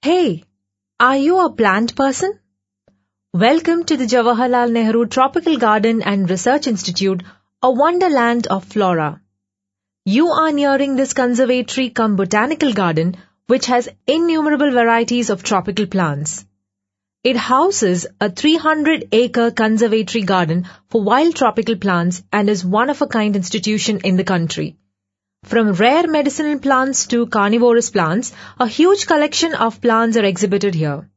Hey, are you a plant person? Welcome to the Jawaharlal Nehru Tropical Garden and Research Institute, a wonderland of flora. You are nearing this conservatory cum botanical garden which has innumerable varieties of tropical plants. It houses a 300-acre conservatory garden for wild tropical plants and is one-of-a-kind institution in the country. From rare medicinal plants to carnivorous plants, a huge collection of plants are exhibited here.